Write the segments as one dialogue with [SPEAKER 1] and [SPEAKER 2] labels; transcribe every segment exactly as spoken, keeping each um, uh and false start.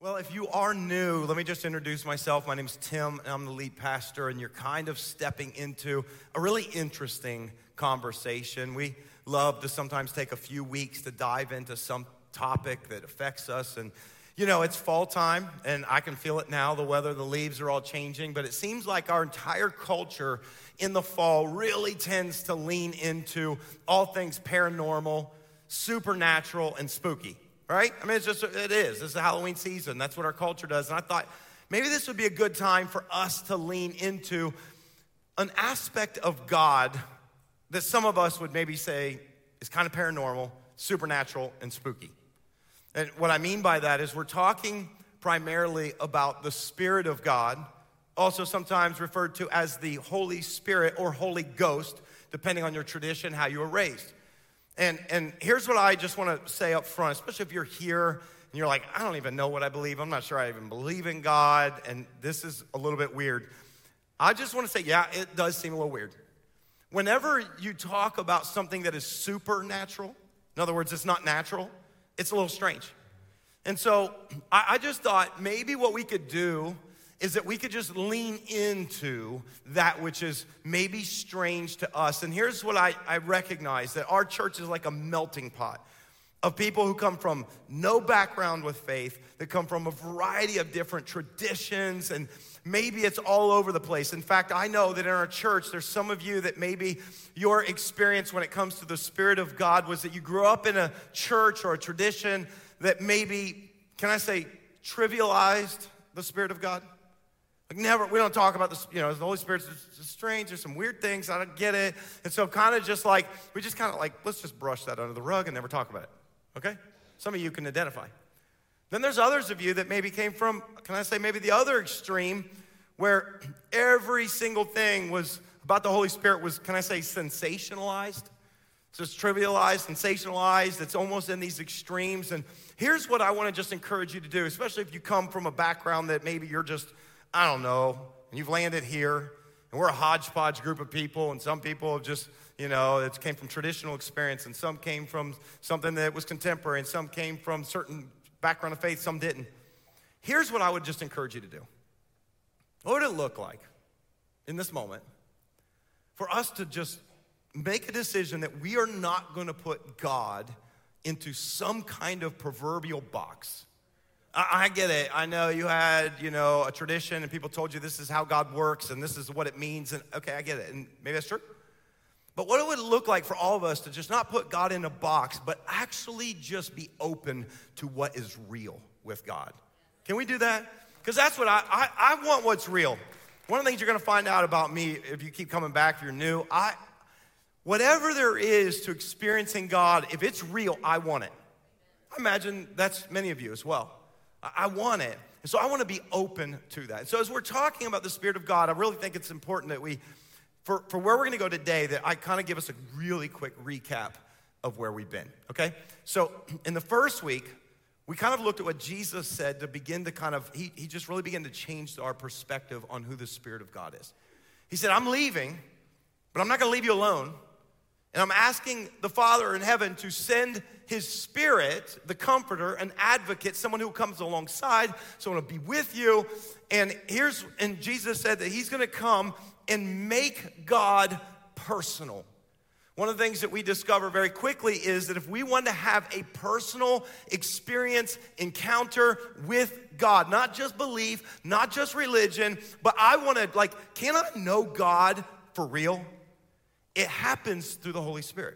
[SPEAKER 1] Well, if you are new, let me just introduce myself. My name's Tim, and I'm the lead pastor, and you're kind of stepping into a really interesting conversation. We love to sometimes take a few weeks to dive into some topic that affects us, and you know, it's fall time, and I can feel it now. The weather, the leaves are all changing, but it seems like our entire culture in the fall really tends to lean into all things paranormal, supernatural, and spooky. Right? I mean, it's just, it is. This is the Halloween season. That's what our culture does. And I thought maybe this would be a good time for us to lean into an aspect of God that some of us would maybe say is kind of paranormal, supernatural, and spooky. And what I mean by that is we're talking primarily about the Spirit of God, also sometimes referred to as the Holy Spirit or Holy Ghost, depending on your tradition, how you were raised. And and here's what I just want to say up front, especially if you're here and you're like, I don't even know what I believe. I'm not sure I even believe in God, and this is a little bit weird. I just want to say, yeah, it does seem a little weird. Whenever you talk about something that is supernatural, in other words, it's not natural, it's a little strange. And so I, I just thought maybe what we could do is that we could just lean into that which is maybe strange to us. And here's what I, I recognize, that our church is like a melting pot of people who come from no background with faith, that come from a variety of different traditions, and maybe it's all over the place. In fact, I know that in our church, there's some of you that maybe your experience when it comes to the Spirit of God was that you grew up in a church or a tradition that maybe, can I say, trivialized the Spirit of God? Like never, we don't talk about this, you know, the Holy Spirit's strange, there's some weird things, I don't get it. And so kind of just like, we just kind of like, let's just brush that under the rug and never talk about it, okay? Some of you can identify. Then there's others of you that maybe came from, can I say maybe the other extreme, where every single thing was about the Holy Spirit was, can I say, sensationalized? So it's trivialized, sensationalized, it's almost in these extremes. And here's what I want to just encourage you to do, especially if you come from a background that maybe you're just, I don't know, and you've landed here, and we're a hodgepodge group of people, and some people have just, you know, it came from traditional experience, and some came from something that was contemporary, and some came from certain background of faith, some didn't. Here's what I would just encourage you to do. What would it look like in this moment for us to just make a decision that we are not going to put God into some kind of proverbial box? I get it. I know you had, you know, a tradition and people told you this is how God works and this is what it means. And okay, I get it. And maybe that's true. But what it would look like for all of us to just not put God in a box, but actually just be open to what is real with God. Can we do that? Because that's what I, I, I want what's real. One of the things you're going to find out about me if you keep coming back, if you're new, I, whatever there is to experiencing God, if it's real, I want it. I imagine that's many of you as well. I want it. And so I want to be open to that. So as we're talking about the Spirit of God, I really think it's important that we, for, for where we're going to go today, that I kind of give us a really quick recap of where we've been, okay? So in the first week, we kind of looked at what Jesus said to begin to kind of, he, he just really began to change our perspective on who the Spirit of God is. He said, I'm leaving, but I'm not going to leave you alone. And I'm asking the Father in heaven to send His Spirit, the Comforter, an advocate, someone who comes alongside, someone to be with you. And here's, and Jesus said that He's going to come and make God personal. One of the things that we discover very quickly is that if we want to have a personal experience, encounter with God, not just belief, not just religion, but I want to, like, can I know God for real? It happens through the Holy Spirit.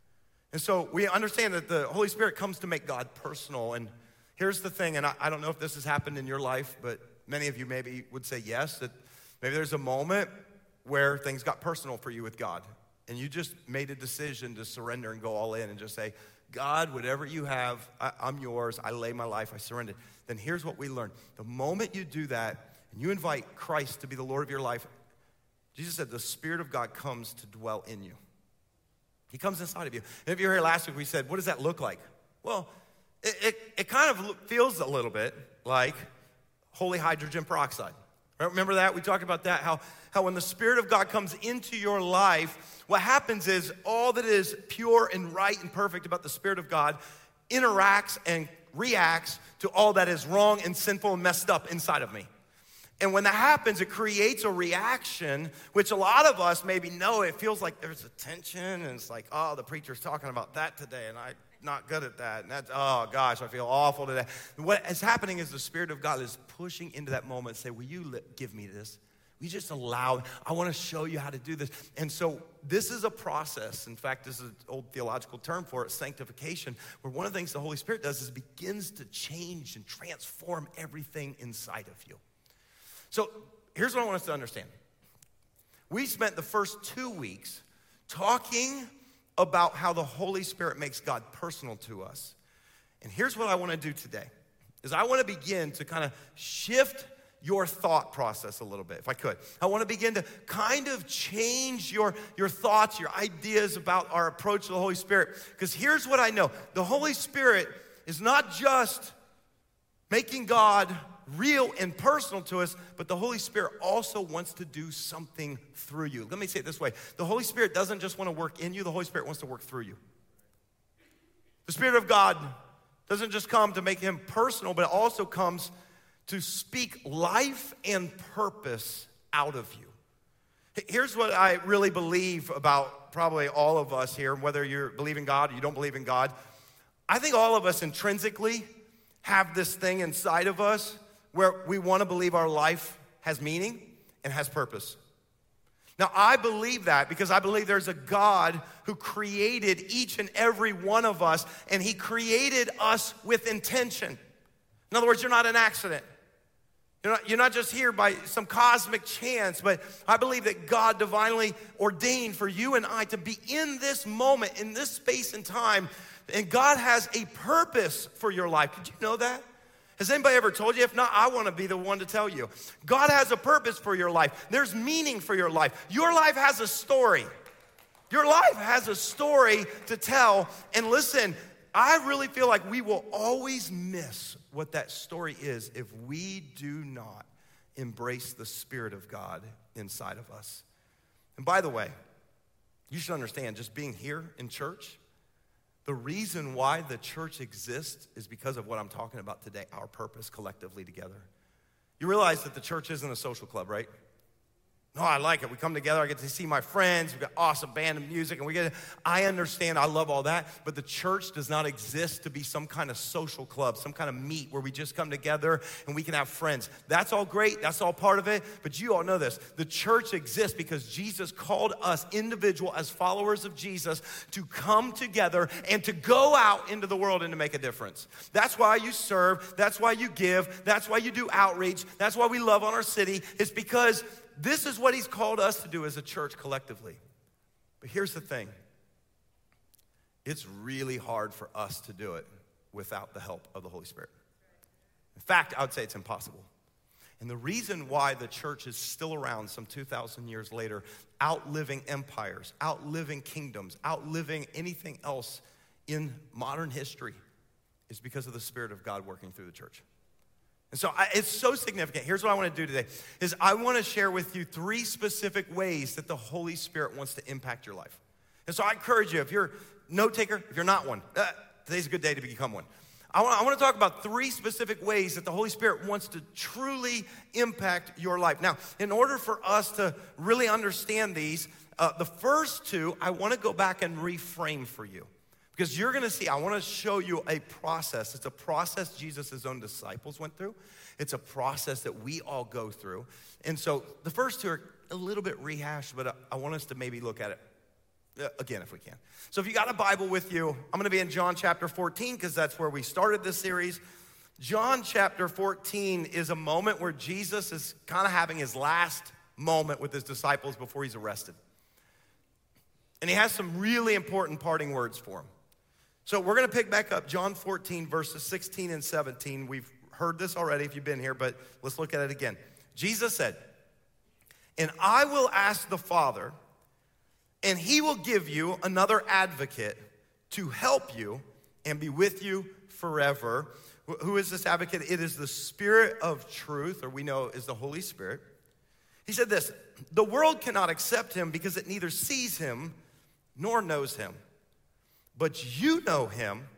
[SPEAKER 1] And so we understand that the Holy Spirit comes to make God personal. And here's the thing, and I, I don't know if this has happened in your life, but many of you maybe would say yes, that maybe there's a moment where things got personal for you with God. And you just made a decision to surrender and go all in and just say, God, whatever you have, I, I'm yours. I lay my life, I surrender. Then here's what we learned. The moment you do that and you invite Christ to be the Lord of your life, Jesus said the Spirit of God comes to dwell in you. He comes inside of you. And if you were here last week, we said, what does that look like? Well, it, it, it kind of feels a little bit like holy hydrogen peroxide. Right? Remember that? We talked about that, how, how when the Spirit of God comes into your life, what happens is all that is pure and right and perfect about the Spirit of God interacts and reacts to all that is wrong and sinful and messed up inside of me. And when that happens, it creates a reaction, which a lot of us maybe know. It feels like there's a tension, and it's like, oh, the preacher's talking about that today, and I'm not good at that. And that's, oh, gosh, I feel awful today. What is happening is the Spirit of God is pushing into that moment and say, will you li- give me this? Will you just allow, I want to show you how to do this. And so this is a process. In fact, this is an old theological term for it, sanctification, where one of the things the Holy Spirit does is begins to change and transform everything inside of you. So here's what I want us to understand. We spent the first two weeks talking about how the Holy Spirit makes God personal to us. And here's what I want to do today, is I want to begin to kind of shift your thought process a little bit, if I could. I want to begin to kind of change your, your thoughts, your ideas about our approach to the Holy Spirit. Because here's what I know. The Holy Spirit is not just making God real and personal to us, but the Holy Spirit also wants to do something through you. Let me say it this way. The Holy Spirit doesn't just want to work in you, the Holy Spirit wants to work through you. The Spirit of God doesn't just come to make him personal, but it also comes to speak life and purpose out of you. Here's what I really believe about probably all of us here, whether you believe in God or you don't believe in God. I think all of us intrinsically have this thing inside of us where we want to believe our life has meaning and has purpose. Now, I believe that because I believe there's a God who created each and every one of us, and he created us with intention. In other words, you're not an accident. You're not, you're not just here by some cosmic chance, but I believe that God divinely ordained for you and I to be in this moment, in this space and time, and God has a purpose for your life. Did you know that? Has anybody ever told you? If not, I want to be the one to tell you. God has a purpose for your life. There's meaning for your life. Your life has a story. Your life has a story to tell. And listen, I really feel like we will always miss what that story is if we do not embrace the Spirit of God inside of us. And by the way, you should understand, just being here in church, the reason why the church exists is because of what I'm talking about today, our purpose collectively together. You realize that the church isn't a social club, right? No, I like it. We come together, I get to see my friends, we've got awesome band and music, and we get, I understand, I love all that, but the church does not exist to be some kind of social club, some kind of meet where we just come together and we can have friends. That's all great, that's all part of it, but you all know this. The church exists because Jesus called us individual as followers of Jesus to come together and to go out into the world and to make a difference. That's why you serve, that's why you give, that's why you do outreach, that's why we love on our city. It's because this is what he's called us to do as a church collectively. But here's the thing. It's really hard for us to do it without the help of the Holy Spirit. In fact, I would say it's impossible. And the reason why the church is still around some two thousand years later, outliving empires, outliving kingdoms, outliving anything else in modern history, is because of the Spirit of God working through the church. And so I, it's so significant. Here's what I want to do today, is I want to share with you three specific ways that the Holy Spirit wants to impact your life. And so I encourage you, if you're a note taker, if you're not one, uh, today's a good day to become one. I want, I want to talk about three specific ways that the Holy Spirit wants to truly impact your life. Now, in order for us to really understand these, uh, the first two, I want to go back and reframe for you. Because you're going to see, I want to show you a process. It's a process Jesus' own disciples went through. It's a process that we all go through. And so the first two are a little bit rehashed, but I want us to maybe look at it again if we can. So if you got a Bible with you, I'm going to be in John chapter fourteen because that's where we started this series. John chapter fourteen is a moment where Jesus is kind of having his last moment with his disciples before he's arrested. And he has some really important parting words for them. So we're going to pick back up John fourteen, verses sixteen and seventeen. We've heard this already if you've been here, but let's look at it again. Jesus said, "And I will ask the Father, and he will give you another advocate to help you and be with you forever." Who is this advocate? It is the Spirit of truth, or we know is the Holy Spirit. He said this, "The world cannot accept him because it neither sees him nor knows him. But you know him,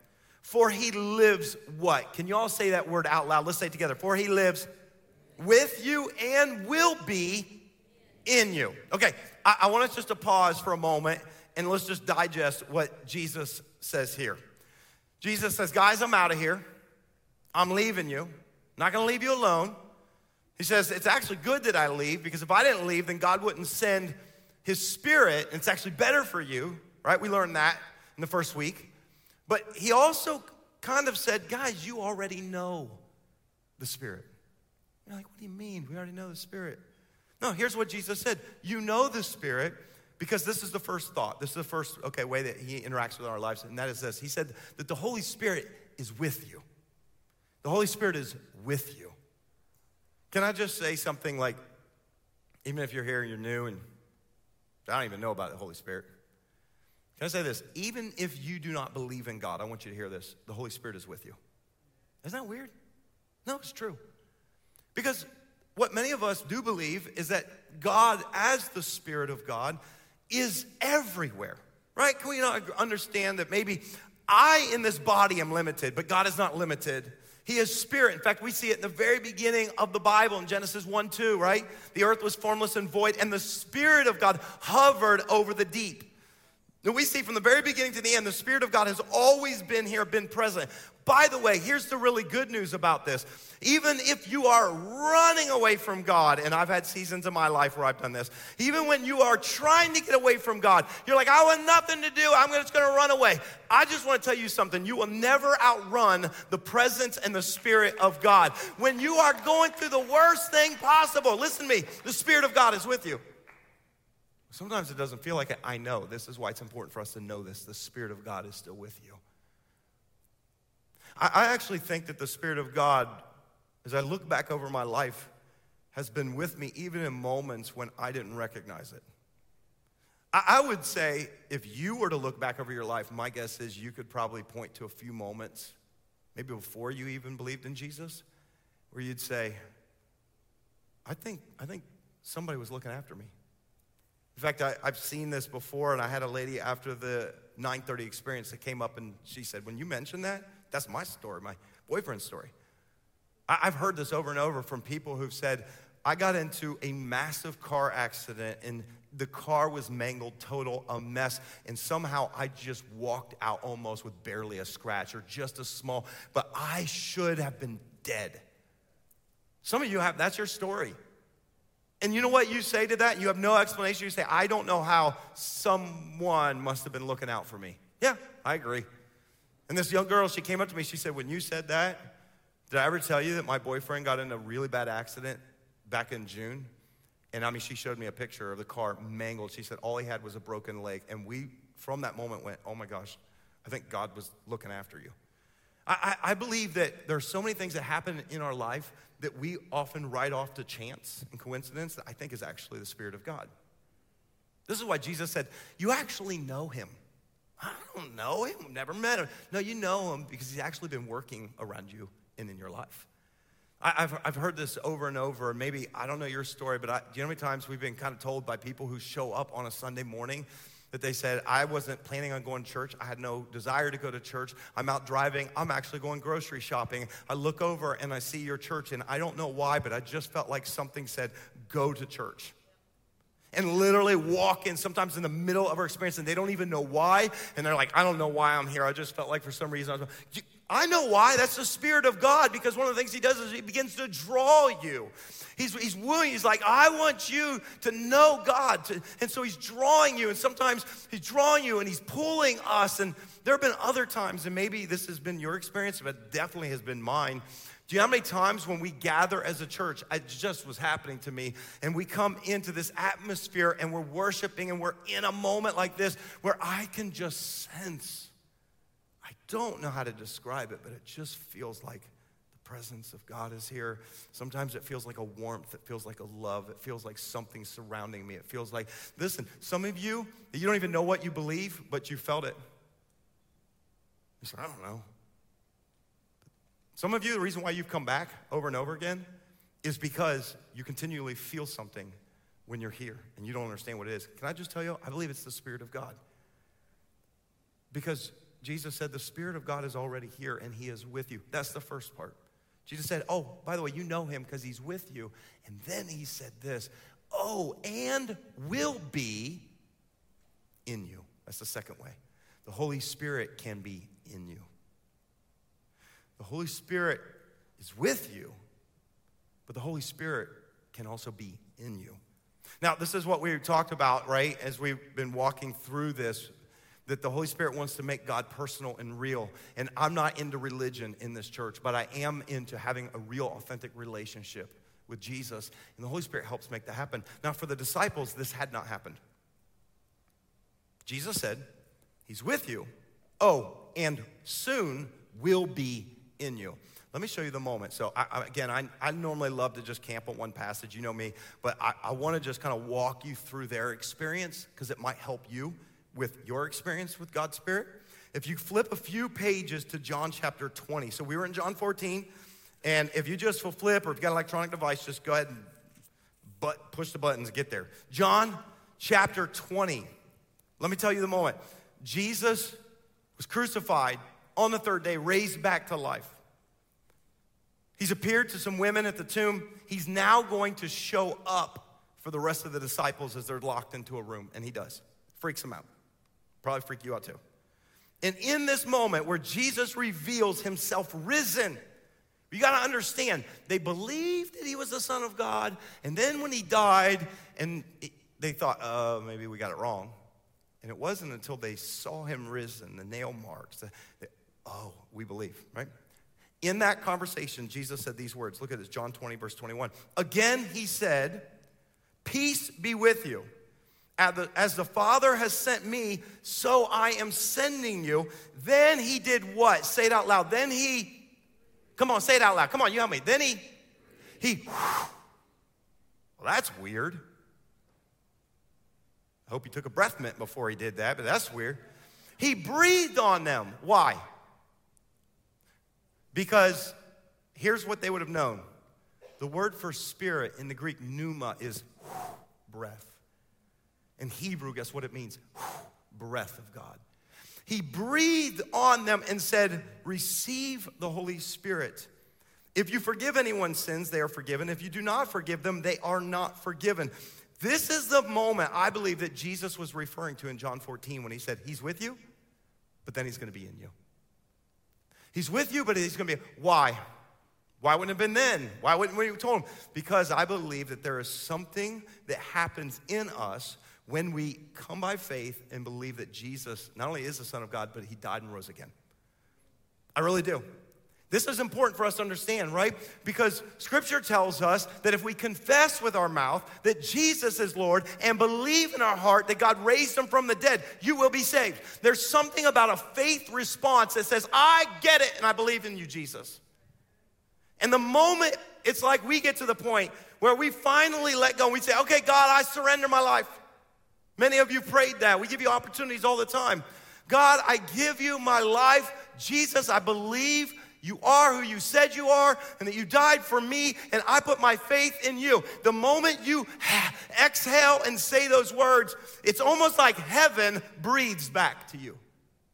[SPEAKER 1] For he lives what? Can you all say that word out loud? Let's say it together. For he lives with you and will be in you. Okay, I, I want us just to pause for a moment and let's just digest what Jesus says here. Jesus says, guys, I'm out of here. I'm leaving you. I'm not gonna leave you alone. He says, it's actually good that I leave because if I didn't leave, then God wouldn't send his Spirit, and it's actually better for you, right? We learned that in the first week. But he also kind of said, guys, you already know the Spirit. You're like, what do you mean? We already know the Spirit. No, here's what Jesus said. You know the Spirit because this is the first thought. This is the first, okay, way that he interacts with our lives, and that is this. He said that the Holy Spirit is with you. The Holy Spirit is with you. Can I just say something like, even if you're here and you're new and I don't even know about the Holy Spirit. Can I say this? Even if you do not believe in God, I want you to hear this. The Holy Spirit is with you. Isn't that weird? No, it's true. Because what many of us do believe is that God, as the Spirit of God, is everywhere, right? Can we not understand that maybe I in this body am limited, but God is not limited? He is spirit. In fact, we see it in the very beginning of the Bible in Genesis one two, right? The earth was formless and void, and the Spirit of God hovered over the deep. Now we see from the very beginning to the end, the Spirit of God has always been here, been present. By the way, here's the really good news about this. Even if you are running away from God, and I've had seasons in my life where I've done this, even when you are trying to get away from God, you're like, I want nothing to do, I'm just gonna run away. I just wanna tell you something, you will never outrun the presence and the Spirit of God. When you are going through the worst thing possible, listen to me, the Spirit of God is with you. Sometimes it doesn't feel like it. I know. This is why it's important for us to know this. The Spirit of God is still with you. I, I actually think that the Spirit of God, as I look back over my life, has been with me even in moments when I didn't recognize it. I, I would say if you were to look back over your life, my guess is you could probably point to a few moments, maybe before you even believed in Jesus, where you'd say, I think, I think somebody was looking after me. In fact, I, I've seen this before, and I had a lady after the nine thirty experience that came up, and she said, when you mentioned that, that's my story, my boyfriend's story. I, I've heard this over and over from people who've said, I got into a massive car accident, and the car was mangled, total, a mess, and somehow I just walked out almost with barely a scratch or just a small, but I should have been dead. Some of you have, that's your story. And you know what you say to that? You have no explanation. You say, I don't know how someone must have been looking out for me. Yeah, I agree. And this young girl, she came up to me. She said, when you said that, did I ever tell you that my boyfriend got in a really bad accident back in June? And I mean, she showed me a picture of the car mangled. She said all he had was a broken leg. And we, from that moment, went, oh my gosh, I think God was looking after you. I, I, I believe that there are so many things that happen in our life that we often write off to chance and coincidence that I think is actually the Spirit of God. This is why Jesus said, you actually know him. I don't know him, I've never met him. No, you know him because he's actually been working around you and in your life. I, I've, I've heard this over and over. Maybe, I don't know your story, but I, do you know how many times we've been kind of told by people who show up on a Sunday morning that they said, I wasn't planning on going to church. I had no desire to go to church. I'm out driving. I'm actually going grocery shopping. I look over and I see your church, and I don't know why, but I just felt like something said, go to church. And literally walk in sometimes in the middle of our experience, and they don't even know why. And they're like, I don't know why I'm here. I just felt like for some reason I was. I know why. That's the Spirit of God, because one of the things he does is he begins to draw you. He's, he's wooing. He's like, I want you to know God. To, and so he's drawing you. And sometimes he's drawing you and he's pulling us. And there have been other times, and maybe this has been your experience, but definitely has been mine. Do you know how many times when we gather as a church, it just was happening to me, and we come into this atmosphere and we're worshiping and we're in a moment like this where I can just sense, I don't know how to describe it, but it just feels like the presence of God is here. Sometimes it feels like a warmth. It feels like a love. It feels like something surrounding me. It feels like, listen, some of you, you don't even know what you believe, but you felt it. You said, I don't know. Some of you, the reason why you've come back over and over again is because you continually feel something when you're here and you don't understand what it is. Can I just tell you, I believe it's the Spirit of God. Because Jesus said, the Spirit of God is already here and he is with you. That's the first part. Jesus said, oh, by the way, you know him because he's with you. And then he said this, oh, and will be in you. That's the second way. The Holy Spirit can be in you. The Holy Spirit is with you, but the Holy Spirit can also be in you. Now, this is what we talked about, right, as we've been walking through this, that the Holy Spirit wants to make God personal and real. And I'm not into religion in this church, but I am into having a real, authentic relationship with Jesus. And the Holy Spirit helps make that happen. Now, for the disciples, this had not happened. Jesus said, he's with you. Oh, and soon will be in you. Let me show you the moment. So I, I, again, I, I normally love to just camp on one passage, you know me, but I, I want to just kind of walk you through their experience because it might help you with your experience with God's Spirit. If you flip a few pages to John chapter twenty. So we were in John fourteen, and if you just will flip or if you've got an electronic device, just go ahead and but push the buttons and get there. John chapter twenty. Let me tell you the moment. Jesus was crucified on the third day, raised back to life. He's appeared to some women at the tomb. He's now going to show up for the rest of the disciples as they're locked into a room, and he does. Freaks them out. Probably freak you out too. And in this moment where Jesus reveals himself risen, you got to understand, they believed that he was the Son of God, and then when he died, and they thought, uh, maybe we got it wrong. And it wasn't until they saw him risen, the nail marks, the, the, oh, we believe, right? In that conversation, Jesus said these words. Look at this, John twenty, verse twenty-one. Again, he said, peace be with you. As the Father has sent me, so I am sending you. Then he did what? Say it out loud. Then he, come on, say it out loud. Come on, you help me. Then he, he, well, that's weird. I hope he took a breath mint before he did that, but that's weird. He breathed on them. Why? Because here's what they would have known. The word for spirit in the Greek, pneuma, is breath. In Hebrew, guess what it means? Breath of God. He breathed on them and said, receive the Holy Spirit. If you forgive anyone's sins, they are forgiven. If you do not forgive them, they are not forgiven. This is the moment I believe that Jesus was referring to in John fourteen when he said, he's with you, but then he's going to be in you. He's with you, but he's going to be, why? Why wouldn't it have been then? Why wouldn't we have told him? Because I believe that there is something that happens in us when we come by faith and believe that Jesus not only is the Son of God, but he died and rose again. I really do. This is important for us to understand, right? Because Scripture tells us that if we confess with our mouth that Jesus is Lord and believe in our heart that God raised him from the dead, you will be saved. There's something about a faith response that says, I get it and I believe in you, Jesus. And the moment it's like we get to the point where we finally let go and we say, okay, God, I surrender my life. Many of you prayed that. We give you opportunities all the time. God, I give you my life. Jesus, I believe you are who you said you are and that you died for me and I put my faith in you. The moment you exhale and say those words, it's almost like heaven breathes back to you.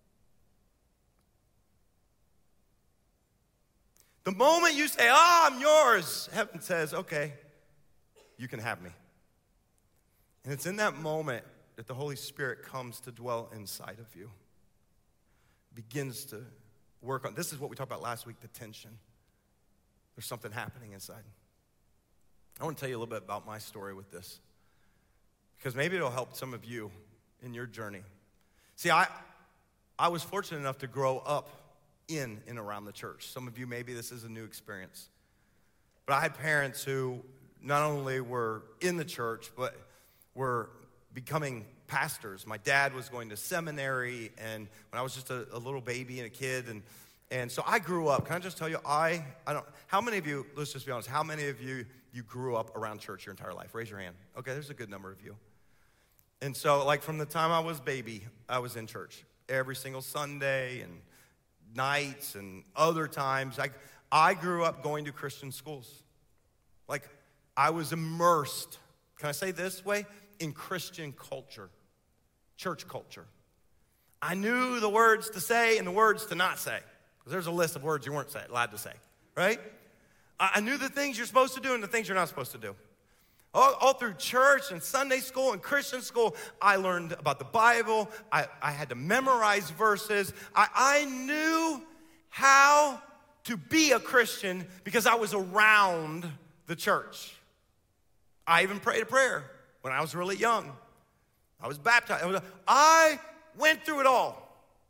[SPEAKER 1] The moment you say, oh, I'm yours, heaven says, okay, you can have me. And it's in that moment that the Holy Spirit comes to dwell inside of you, begins to work on. This is what we talked about last week, the tension. There's something happening inside. I want to tell you a little bit about my story with this, because maybe it'll help some of you in your journey. See, I, I was fortunate enough to grow up in and around the church. Some of you, maybe this is a new experience. But I had parents who not only were in the church, but were becoming pastors. My dad was going to seminary, and when I was just a, a little baby and a kid, and and so I grew up. Can I just tell you, I I don't. How many of you? Let's just be honest. How many of you you grew up around church your entire life? Raise your hand. Okay, there's a good number of you. And so, like from the time I was baby, I was in church every single Sunday and nights and other times. I I grew up going to Christian schools. Like I was immersed. Can I say this way? In Christian culture. Church culture. I knew the words to say and the words to not say. Because there's a list of words you weren't say, allowed to say, right? I, I knew the things you're supposed to do and the things you're not supposed to do. All, all through church and Sunday school and Christian school, I learned about the Bible. I, I had to memorize verses. I, I knew how to be a Christian because I was around the church. I even prayed a prayer when I was really young. I was baptized. I, was, I went through it all.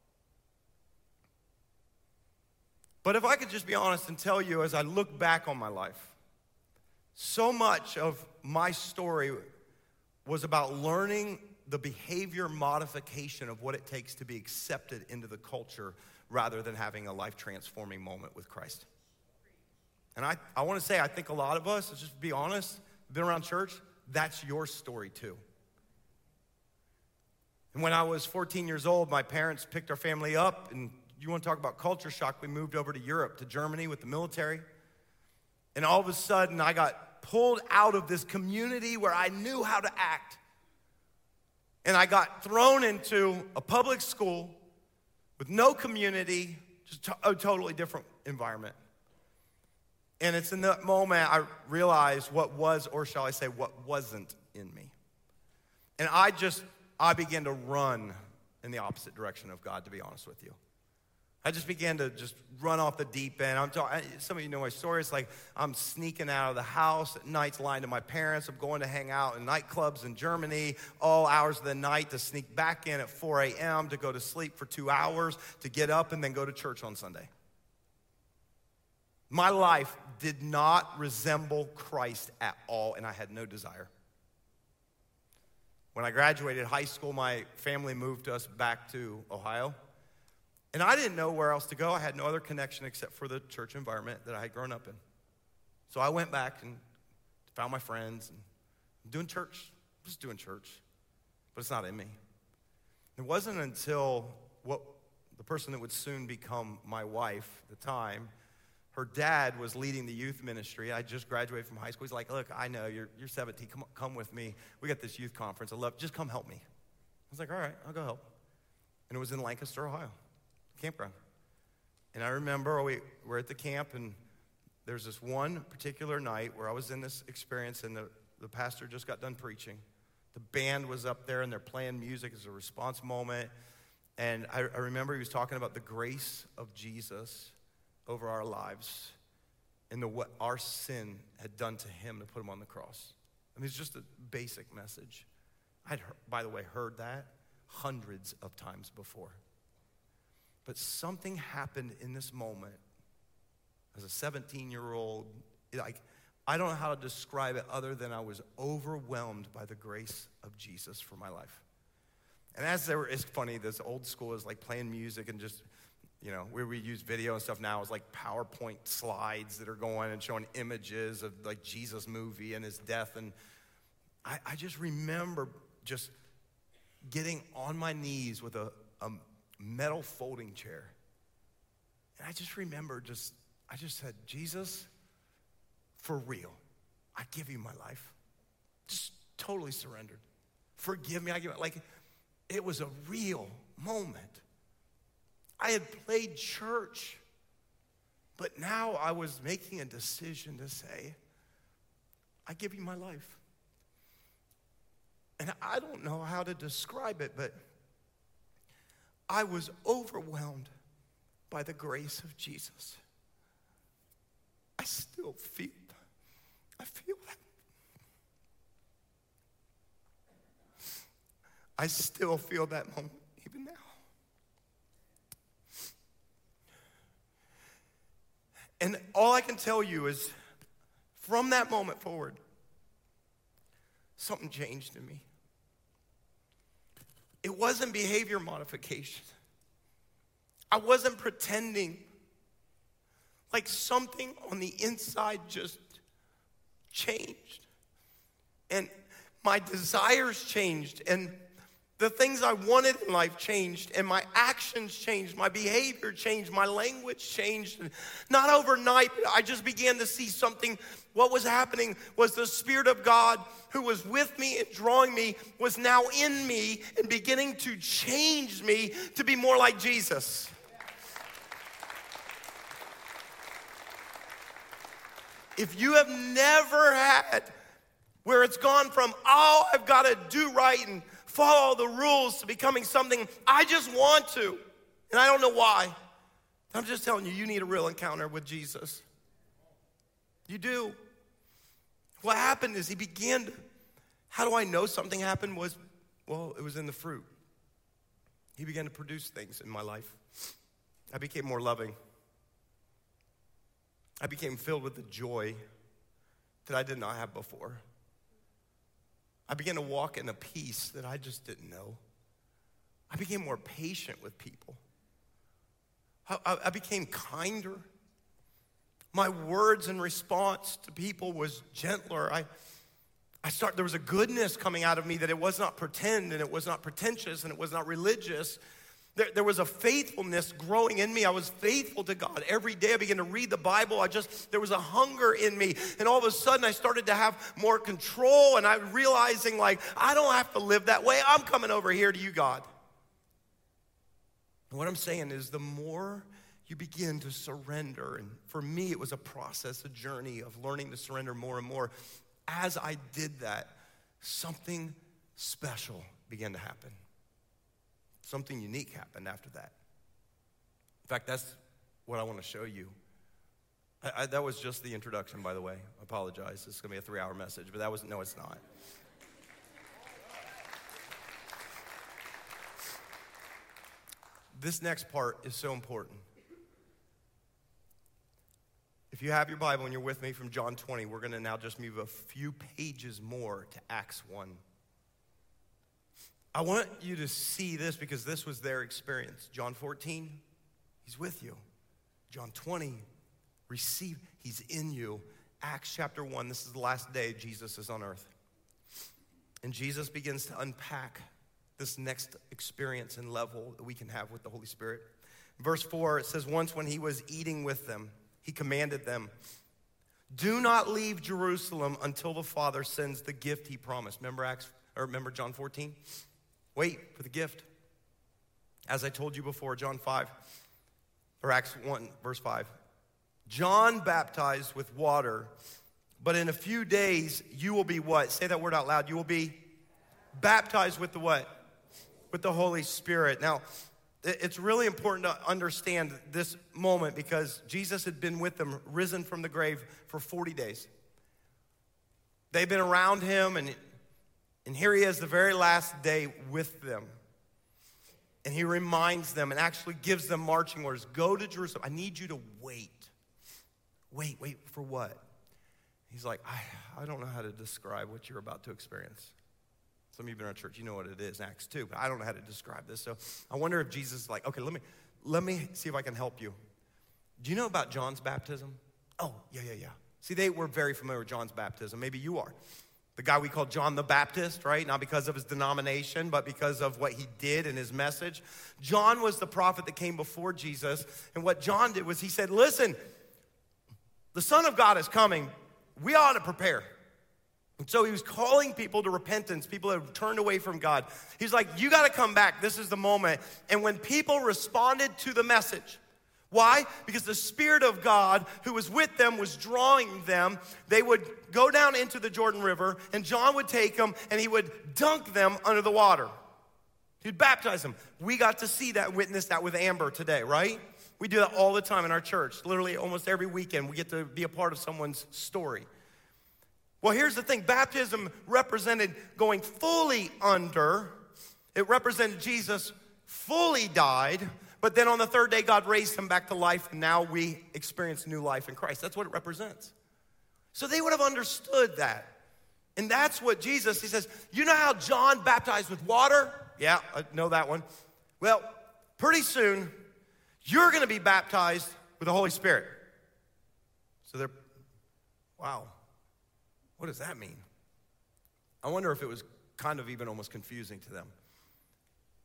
[SPEAKER 1] But if I could just be honest and tell you, as I look back on my life, so much of my story was about learning the behavior modification of what it takes to be accepted into the culture rather than having a life-transforming moment with Christ. And I, I want to say, I think a lot of us, let's just be honest, been around church, that's your story too. And when I was fourteen years old, my parents picked our family up, and you want to talk about culture shock, we moved over to Europe, to Germany with the military. And all of a sudden, I got pulled out of this community where I knew how to act. And I got thrown into a public school with no community, just a totally different environment. And it's in that moment I realized what was, or shall I say, what wasn't in me. And I just, I began to run in the opposite direction of God, to be honest with you. I just began to just run off the deep end. I'm talking, some of you know my story. It's like I'm sneaking out of the house at nights, lying to my parents. I'm going to hang out in nightclubs in Germany all hours of the night to sneak back in at four a.m. to go to sleep for two hours, to get up and then go to church on Sunday. My life did not resemble Christ at all, and I had no desire. When I graduated high school, my family moved us back to Ohio. And I didn't know where else to go. I had no other connection except for the church environment that I had grown up in. So I went back and found my friends and doing church, just doing church. But it's not in me. It wasn't until what the person that would soon become my wife at the time, her dad was leading the youth ministry. I just graduated from high school. He's like, look, I know, you're, you're seventeen. Come, come with me. We got this youth conference. I love, just come help me. I was like, all right, I'll go help. And it was in Lancaster, Ohio, campground. And I remember we were at the camp, and there's this one particular night where I was in this experience, and the, the pastor just got done preaching. The band was up there, and they're playing music as a response moment. And I, I remember he was talking about the grace of Jesus over our lives and the, what our sin had done to him to put him on the cross. I mean, it's just a basic message. I'd, by the way, heard that hundreds of times before. But something happened in this moment as a seventeen-year-old. Like, I don't know how to describe it other than I was overwhelmed by the grace of Jesus for my life. And as they were, it's funny, this old school is like playing music and just, you know, where we use video and stuff now is like PowerPoint slides that are going and showing images of like Jesus' movie and his death. And I, I just remember just getting on my knees with a, a metal folding chair. And I just remember just, I just said, Jesus, for real, I give you my life. Just totally surrendered. Forgive me, I give it. Like, it was a real moment. I had played church, but now I was making a decision to say, I give you my life. And I don't know how to describe it, but I was overwhelmed by the grace of Jesus. I still feel, I feel that. I still feel that moment even now. And all I can tell you is from that moment forward, something changed in me. It wasn't behavior modification. I wasn't pretending. Like something on the inside just changed. And my desires changed. And The things I wanted in life changed, and my actions changed, my behavior changed, my language changed. And not overnight, but I just began to see something. What was happening was the Spirit of God who was with me and drawing me was now in me and beginning to change me to be more like Jesus. If you have never had where it's gone from, oh, I've got to do right and follow the rules, to becoming something I just want to, and I don't know why. I'm just telling you, you need a real encounter with Jesus. You do. What happened is he began to, how do I know something happened was, well, it was in the fruit. He began to produce things in my life. I became more loving. I became filled with the joy that I did not have before. I began to walk in a peace that I just didn't know. I became more patient with people. I, I, I became kinder. My words in response to people was gentler. I, I start, there was a goodness coming out of me that it was not pretend, and it was not pretentious, and it was not religious. There, there was a faithfulness growing in me. I was faithful to God. Every day I began to read the Bible. I just, there was a hunger in me. And all of a sudden I started to have more control, and I'm realizing, like, I don't have to live that way. I'm coming over here to you, God. And what I'm saying is, the more you begin to surrender, and for me it was a process, a journey of learning to surrender more and more. As I did that, something special began to happen. Something unique happened after that. In fact, that's what I want to show you. I, I, that was just the introduction, by the way. I apologize. This is going to be a three-hour message, but that was, no, it's not. This next part is so important. If you have your Bible and you're with me from John twenty, we're going to now just move a few pages more to Acts one. I want you to see this because this was their experience. John fourteen, he's with you. John twenty, receive, he's in you. Acts chapter one, this is the last day Jesus is on earth. And Jesus begins to unpack this next experience and level that we can have with the Holy Spirit. Verse four, it says, once when he was eating with them, he commanded them, do not leave Jerusalem until the Father sends the gift he promised. Remember Acts, or remember John fourteen? Wait for the gift. As I told you before, John five, or Acts one, verse five. John baptized with water, but in a few days you will be what? Say that word out loud. You will be baptized with the what? With the Holy Spirit. Now, it's really important to understand this moment because Jesus had been with them, risen from the grave for forty days. They've been around him, and And here he is the very last day with them. And he reminds them and actually gives them marching orders. Go to Jerusalem. I need you to wait. Wait, wait for what? He's like, I, I don't know how to describe what you're about to experience. Some of you have been in our church, you know what it is, Acts two, but I don't know how to describe this. So I wonder if Jesus is like, okay, let me, let me see if I can help you. Do you know about John's baptism? Oh, yeah, yeah, yeah. See, they were very familiar with John's baptism. Maybe you are. The guy we call John the Baptist, right? Not because of his denomination, but because of what he did in his message. John was the prophet that came before Jesus. And what John did was he said, listen, the Son of God is coming. We ought to prepare. And so he was calling people to repentance, people that have turned away from God. He's like, you got to come back. This is the moment. And when people responded to the message, why? Because the Spirit of God who was with them was drawing them. They would go down into the Jordan River, and John would take them, and he would dunk them under the water. He'd baptize them. We got to see that, witness that with Amber today, right? We do that all the time in our church. Literally almost every weekend, we get to be a part of someone's story. Well, here's the thing. Baptism represented going fully under. It represented Jesus fully died. But then on the third day, God raised him back to life, and now we experience new life in Christ. That's what it represents. So they would have understood that. And that's what Jesus, he says, you know how John baptized with water? Yeah, I know that one. Well, pretty soon, you're going to be baptized with the Holy Spirit. So they're, wow, what does that mean? I wonder if it was kind of even almost confusing to them.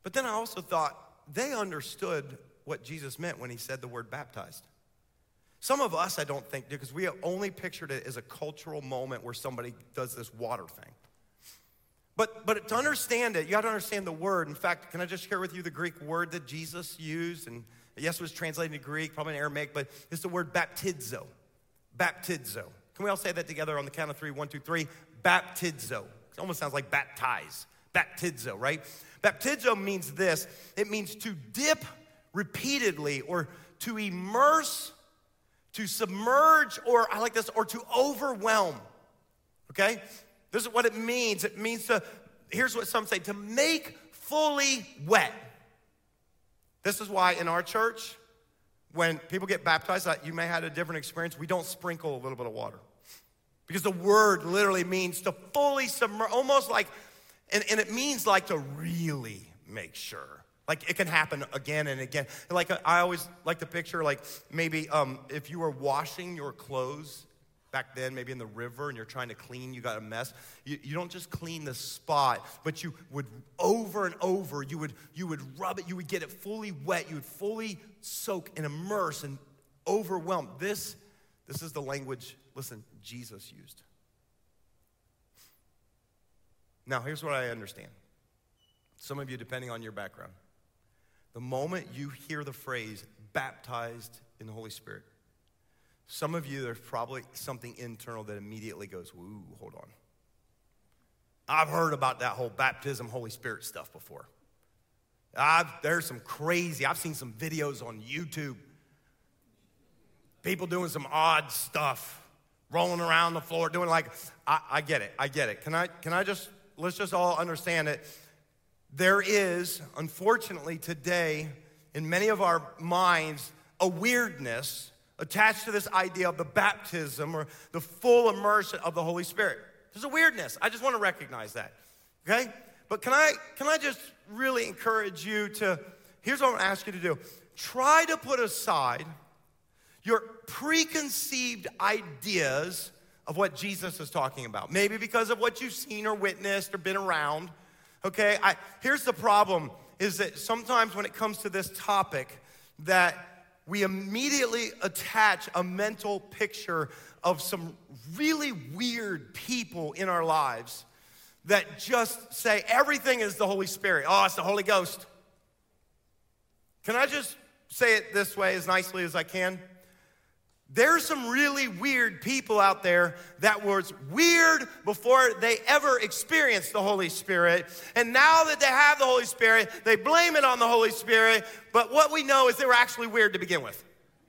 [SPEAKER 1] But then I also thought they understood what Jesus meant when he said the word baptized. Some of us, I don't think, do, because we have only pictured it as a cultural moment where somebody does this water thing. But, but to understand it, you got to understand the word. In fact, can I just share with you the Greek word that Jesus used? And yes, it was translated into Greek, probably in Aramaic, but it's the word baptizo. Baptizo. Can we all say that together on the count of three? One, two, three. Baptizo. It almost sounds like baptize. Baptizo, right? Baptizo means this. It means to dip repeatedly or to immerse, to submerge, or I like this, or to overwhelm. Okay? This is what it means. It means to, here's what some say, to make fully wet. This is why in our church, when people get baptized, you may have had a different experience, we don't sprinkle a little bit of water. Because the word literally means to fully submerge, almost like, and, and it means like to really make sure. Like it can happen again and again. Like I always like to picture like maybe um, if you were washing your clothes back then, maybe in the river, and you're trying to clean, you got a mess. You, you don't just clean the spot, but you would over and over, you would you would rub it, you would get it fully wet, you would fully soak and immerse and overwhelm. This, this is the language, listen, Jesus used. Now, here's what I understand. Some of you, depending on your background, the moment you hear the phrase baptized in the Holy Spirit, some of you, there's probably something internal that immediately goes, woo, hold on. I've heard about that whole baptism, Holy Spirit stuff before. I've, there's some crazy, I've seen some videos on YouTube. People doing some odd stuff, rolling around the floor, doing like, I, I get it, I get it. Can I, can I just, let's just all understand it. There is, unfortunately today, in many of our minds, a weirdness attached to this idea of the baptism or the full immersion of the Holy Spirit. There's a weirdness. I just want to recognize that, okay? But can I can I just really encourage you to, here's what I'm going to ask you to do. Try to put aside your preconceived ideas of what Jesus is talking about. Maybe because of what you've seen or witnessed or been around, okay? I, here's the problem, is that sometimes when it comes to this topic, that we immediately attach a mental picture of some really weird people in our lives that just say everything is the Holy Spirit. Oh, it's the Holy Ghost. Can I just say it this way as nicely as I can? There's some really weird people out there that was weird before they ever experienced the Holy Spirit. And now that they have the Holy Spirit, they blame it on the Holy Spirit. But what we know is they were actually weird to begin with.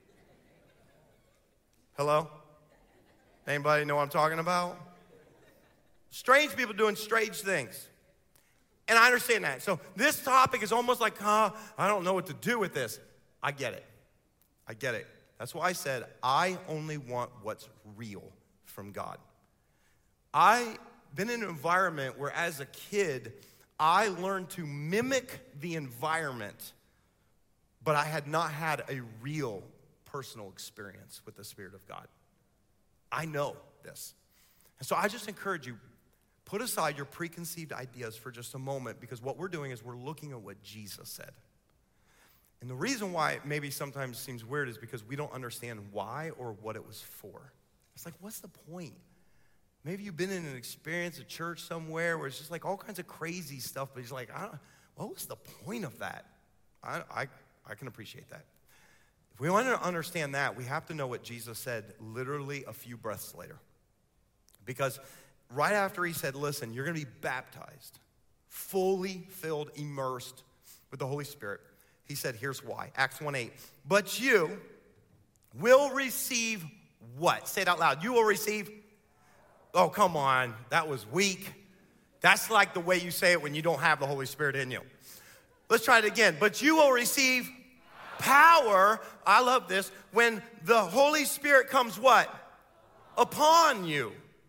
[SPEAKER 1] Hello? Anybody know what I'm talking about? Strange people doing strange things. And I understand that. So this topic is almost like, huh, I don't know what to do with this. I get it. I get it. That's why I said, I only want what's real from God. I've been in an environment where as a kid, I learned to mimic the environment, but I had not had a real personal experience with the Spirit of God. I know this. And so I just encourage you, put aside your preconceived ideas for just a moment, because what we're doing is we're looking at what Jesus said. And the reason why it maybe sometimes seems weird is because we don't understand why or what it was for. It's like, what's the point? Maybe you've been in an experience at church somewhere where it's just like all kinds of crazy stuff, but he's like, I don't, what was the point of that? I, I, I can appreciate that. If we want to understand that, we have to know what Jesus said literally a few breaths later. Because right after he said, listen, you're going to be baptized, fully filled, immersed with the Holy Spirit, he said, here's why. Acts one eight. But you will receive what? Say it out loud. You will receive. Oh, come on. That was weak. That's like the way you say it when you don't have the Holy Spirit in you. Let's try it again. But you will receive power. I love this. When the Holy Spirit comes what? Upon you.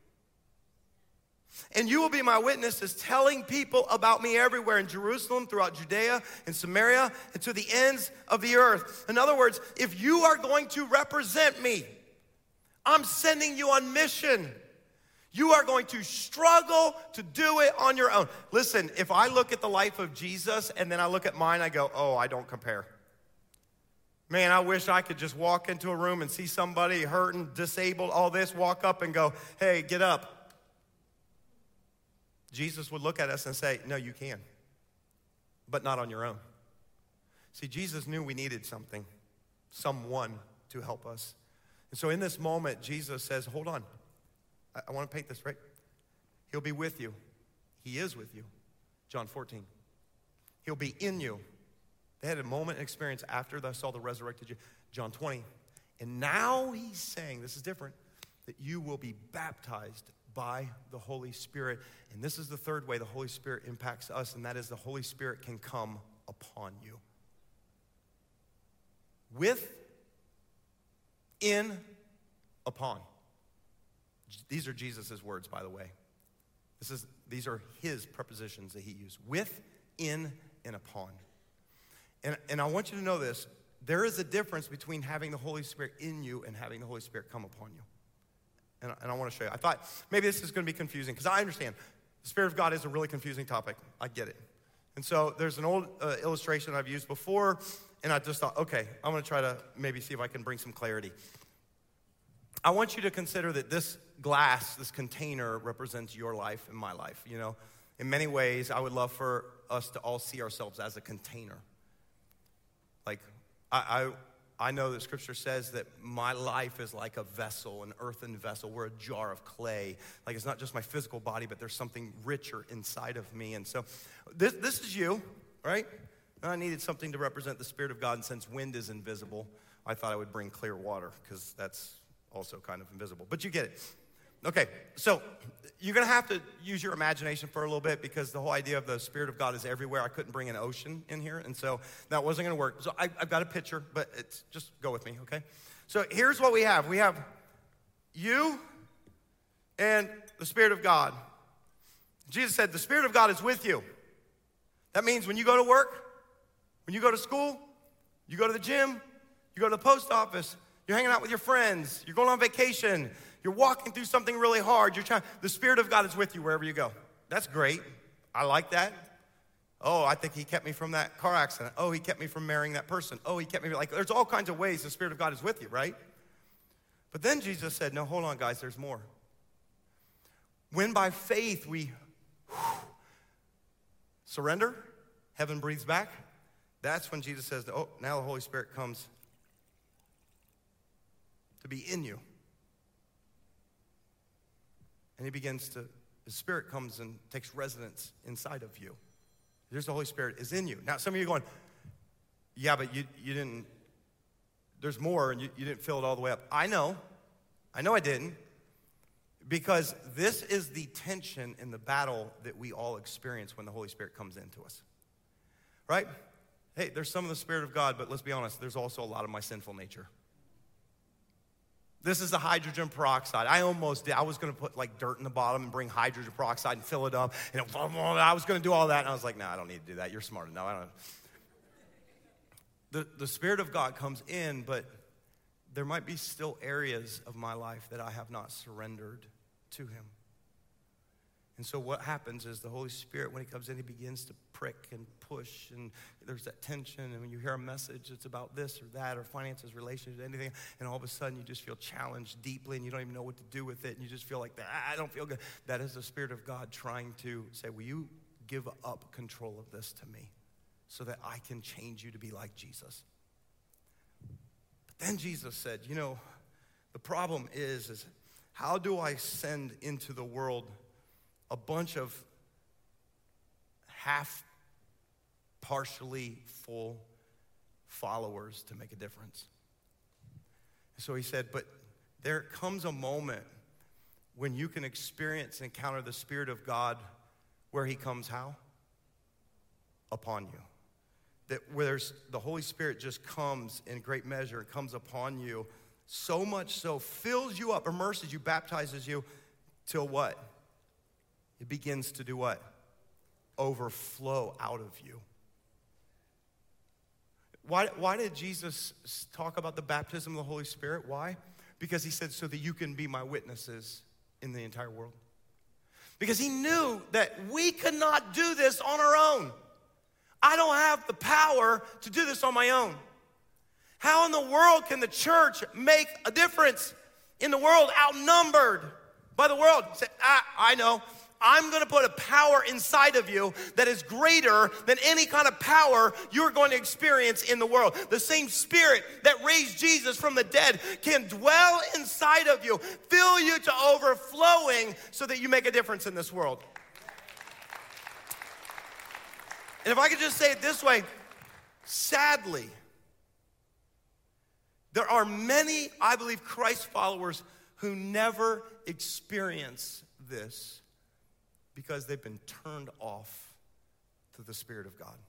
[SPEAKER 1] And you will be my witnesses, telling people about me everywhere in Jerusalem, throughout Judea and Samaria, and to the ends of the earth. In other words, if you are going to represent me, I'm sending you on mission. You are going to struggle to do it on your own. Listen, if I look at the life of Jesus and then I look at mine, I go, oh, I don't compare. Man, I wish I could just walk into a room and see somebody hurting, disabled, all this, walk up and go, hey, get up. Jesus would look at us and say, no, you can, but not on your own. See, Jesus knew we needed something, someone to help us. And so in this moment, Jesus says, hold on. I, I want to paint this right. He'll be with you. He is with you. John fourteen. He'll be in you. They had a moment of experience after they saw the resurrected Jesus. John twenty. And now he's saying, this is different, that you will be baptized by the Holy Spirit. And this is the third way the Holy Spirit impacts us, and that is the Holy Spirit can come upon you. With, in, upon. These are Jesus' words, by the way. This is, these are his prepositions that he used. With, in, and upon. And, and I want you to know this. There is a difference between having the Holy Spirit in you and having the Holy Spirit come upon you. And, and I want to show you. I thought maybe this is going to be confusing because I understand. The Spirit of God is a really confusing topic. I get it. And so there's an old uh, illustration I've used before, and I just thought, okay, I'm going to try to maybe see if I can bring some clarity. I want you to consider that this glass, this container, represents your life and my life. You know, in many ways, I would love for us to all see ourselves as a container. Like, I, I, I know that Scripture says that my life is like a vessel, an earthen vessel. We're a jar of clay. Like, it's not just my physical body, but there's something richer inside of me. And so this, this is you, right? I needed something to represent the Spirit of God, and since wind is invisible, I thought I would bring clear water, because that's also kind of invisible. But you get it. Okay, so you're going to have to use your imagination for a little bit, because the whole idea of the Spirit of God is everywhere. I couldn't bring an ocean in here, and so that wasn't going to work. So I, I've got a picture, but it's just go with me, okay? So here's what we have. We have you and the Spirit of God. Jesus said, the Spirit of God is with you. That means when you go to work, when you go to school, you go to the gym, you go to the post office, you're hanging out with your friends, you're going on vacation, you're walking through something really hard, you're trying, the Spirit of God is with you wherever you go. That's great. I like that. Oh, I think he kept me from that car accident. Oh, he kept me from marrying that person. Oh, he kept me, like, there's all kinds of ways the Spirit of God is with you, right? But then Jesus said, no, hold on, guys, there's more. When by faith we whew, surrender, heaven breathes back, that's when Jesus says, oh, now the Holy Spirit comes to be in you. And he begins to, the Spirit comes and takes residence inside of you. There's the Holy Spirit is in you. Now, some of you are going, yeah, but you, you didn't, there's more, and you, you didn't fill it all the way up. I know. I know I didn't. Because this is the tension in the battle that we all experience when the Holy Spirit comes into us. Right? Hey, there's some of the Spirit of God, but let's be honest, there's also a lot of my sinful nature. This is the hydrogen peroxide. I almost did. I was going to put like dirt in the bottom and bring hydrogen peroxide and fill it up. And it, I was going to do all that. And I was like, no, I don't need to do that. You're smart enough. I don't. The, the Spirit of God comes in, but there might be still areas of my life that I have not surrendered to him. And so what happens is the Holy Spirit, when he comes in, he begins to prick and push, and there's that tension, and when you hear a message, it's about this or that, or finances, relationships, anything, and all of a sudden you just feel challenged deeply, and you don't even know what to do with it, and you just feel like, ah, I don't feel good. That is the Spirit of God trying to say, will you give up control of this to me so that I can change you to be like Jesus? But then Jesus said, you know, the problem is, is how do I send into the world a bunch of half, partially full followers to make a difference? So he said, but there comes a moment when you can experience and encounter the Spirit of God where he comes how? Upon you. That where there's, the Holy Spirit just comes in great measure and comes upon you, so much so, fills you up, immerses you, baptizes you, till what? It begins to do what? Overflow out of you. Why, why did Jesus talk about the baptism of the Holy Spirit? Why? Because he said, so that you can be my witnesses in the entire world. Because he knew that we could not do this on our own. I don't have the power to do this on my own. How in the world can the church make a difference in the world, outnumbered by the world? Say, ah, I know. I'm going to put a power inside of you that is greater than any kind of power you're going to experience in the world. The same Spirit that raised Jesus from the dead can dwell inside of you, fill you to overflowing so that you make a difference in this world. And if I could just say it this way, sadly, there are many, I believe, Christ followers who never experience this because they've been turned off to the Spirit of God.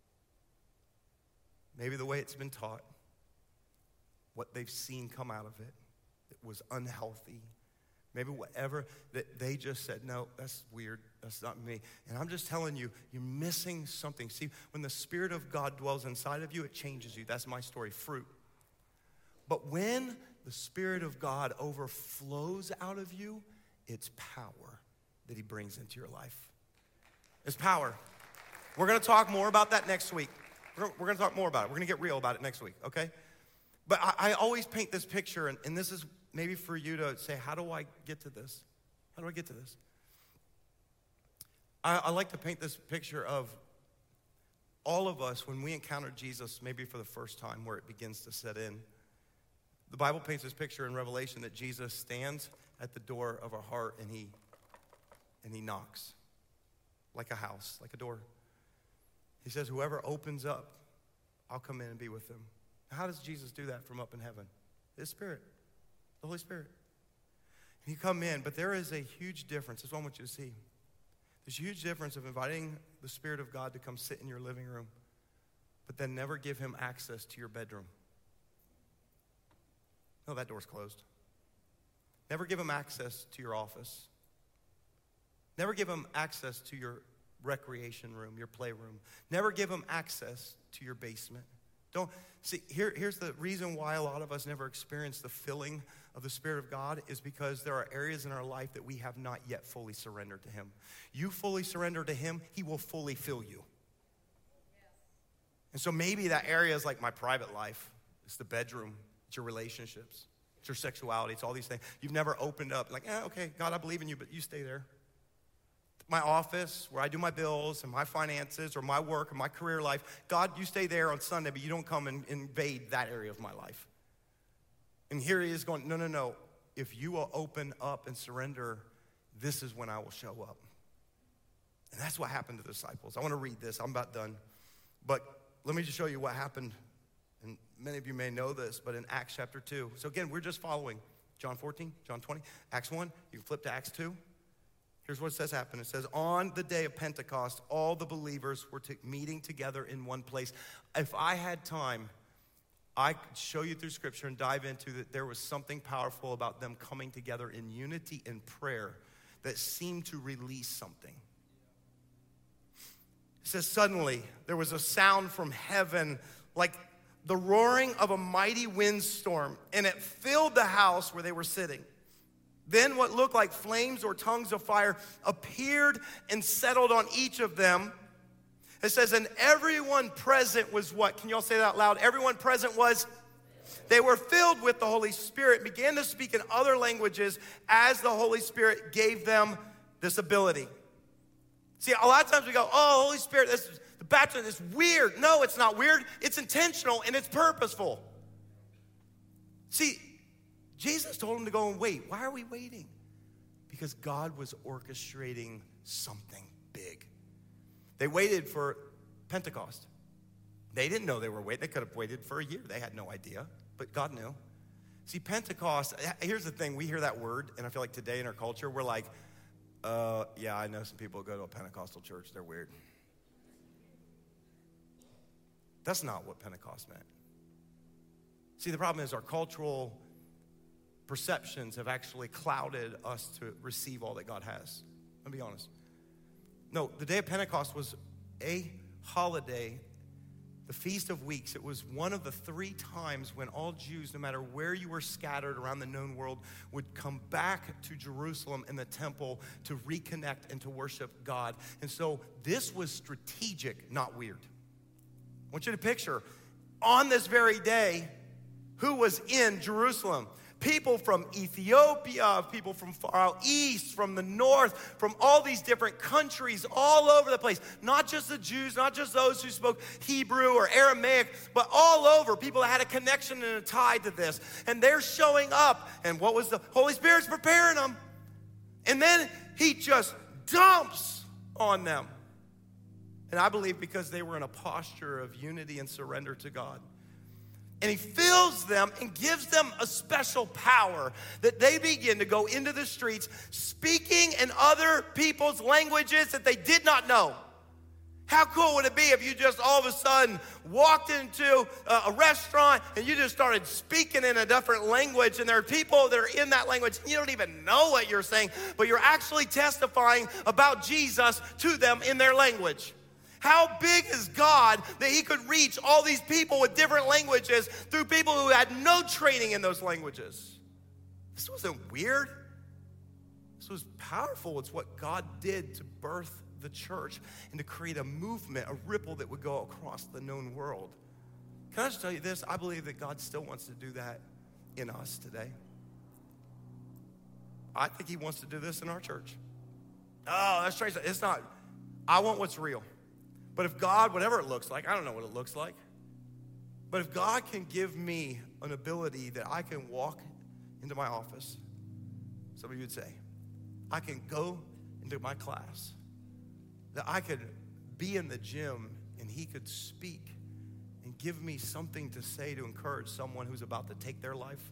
[SPEAKER 1] Maybe the way it's been taught, what they've seen come out of it, it was unhealthy. Maybe whatever, that they just said, no, that's weird, that's not me. And I'm just telling you, you're missing something. See, when the Spirit of God dwells inside of you, it changes you. That's my story, fruit. But when the Spirit of God overflows out of you, it's power that he brings into your life. It's power. We're going to talk more about that next week. We're, we're going to talk more about it. We're going to get real about it next week, okay? But I, I always paint this picture, and, and this is maybe for you to say, how do I get to this? How do I get to this? I, I like to paint this picture of all of us when we encounter Jesus, maybe for the first time, where it begins to set in. The Bible paints this picture in Revelation that Jesus stands at the door of our heart and he and he knocks like a house, like a door. He says, whoever opens up, I'll come in and be with them. How does Jesus do that from up in heaven? His Spirit, the Holy Spirit. And you come in, but there is a huge difference. This is what I want you to see. There's a huge difference of inviting the Spirit of God to come sit in your living room, but then never give him access to your bedroom. No, that door's closed. Never give him access to your office. Never give him access to your recreation room, your playroom. Never give him access to your basement. Don't see, here, here's the reason why a lot of us never experience the filling of the Spirit of God is because there are areas in our life that we have not yet fully surrendered to him. You fully surrender to him, he will fully fill you. And so maybe that area is like my private life. It's the bedroom. It's your relationships. It's your sexuality. It's all these things. You've never opened up like, eh, okay, God, I believe in you, but you stay there. My office, where I do my bills and my finances or my work or my career life. God, you stay there on Sunday, but you don't come and invade that area of my life. And here he is going, no, no, no. If you will open up and surrender, this is when I will show up. And that's what happened to the disciples. I want to read this. I'm about done. But let me just show you what happened. And many of you may know this, but in Acts chapter two. So again, we're just following John fourteen, John twenty, Acts one. You can flip to Acts two. Here's what it says happened. It says, on the day of Pentecost, all the believers were t- meeting together in one place. If I had time, I could show you through Scripture and dive into that there was something powerful about them coming together in unity and prayer that seemed to release something. It says, suddenly, there was a sound from heaven like the roaring of a mighty windstorm, and it filled the house where they were sitting. Then what looked like flames or tongues of fire appeared and settled on each of them. It says, and everyone present was what? Can y'all say that out loud? Everyone present was? They were filled with the Holy Spirit, began to speak in other languages as the Holy Spirit gave them this ability. See, a lot of times we go, oh, Holy Spirit, this, the baptism is weird. No, it's not weird. It's intentional and it's purposeful. See, Jesus told them to go and wait. Why are we waiting? Because God was orchestrating something big. They waited for Pentecost. They didn't know they were waiting. They could have waited for a year. They had no idea, but God knew. See, Pentecost, here's the thing. We hear that word, and I feel like today in our culture, we're like, uh, yeah, I know some people who go to a Pentecostal church. They're weird. That's not what Pentecost meant. See, the problem is our cultural perceptions have actually clouded us to receive all that God has. Let me be honest. No, the day of Pentecost was a holiday The Feast of Weeks, it was one of the three times when all Jews, no matter where you were scattered around the known world, would come back to Jerusalem and the temple to reconnect and to worship God. And so this was strategic, not weird. I want you to picture, on this very day, who was in Jerusalem? People from Ethiopia, people from far out east, from the north, from all these different countries all over the place. Not just the Jews, not just those who spoke Hebrew or Aramaic, but all over. People that had a connection and a tie to this. And they're showing up. And what was the Holy Spirit's preparing them? And then he just dumps on them. And I believe because they were in a posture of unity and surrender to God. And he fills them and gives them a special power that they begin to go into the streets speaking in other people's languages that they did not know. How cool would it be if you just all of a sudden walked into a restaurant and you just started speaking in a different language, and there are people that are in that language and you don't even know what you're saying, but you're actually testifying about Jesus to them in their language. How big is God that he could reach all these people with different languages through people who had no training in those languages? This wasn't weird. This was powerful. It's what God did to birth the church and to create a movement, a ripple that would go across the known world. Can I just tell you this? I believe that God still wants to do that in us today. I think he wants to do this in our church. Oh, that's strange. It's not. I want what's real. But if God, whatever it looks like, I don't know what it looks like. But if God can give me an ability that I can walk into my office, some of you would say, I can go into my class, that I could be in the gym and he could speak and give me something to say to encourage someone who's about to take their life.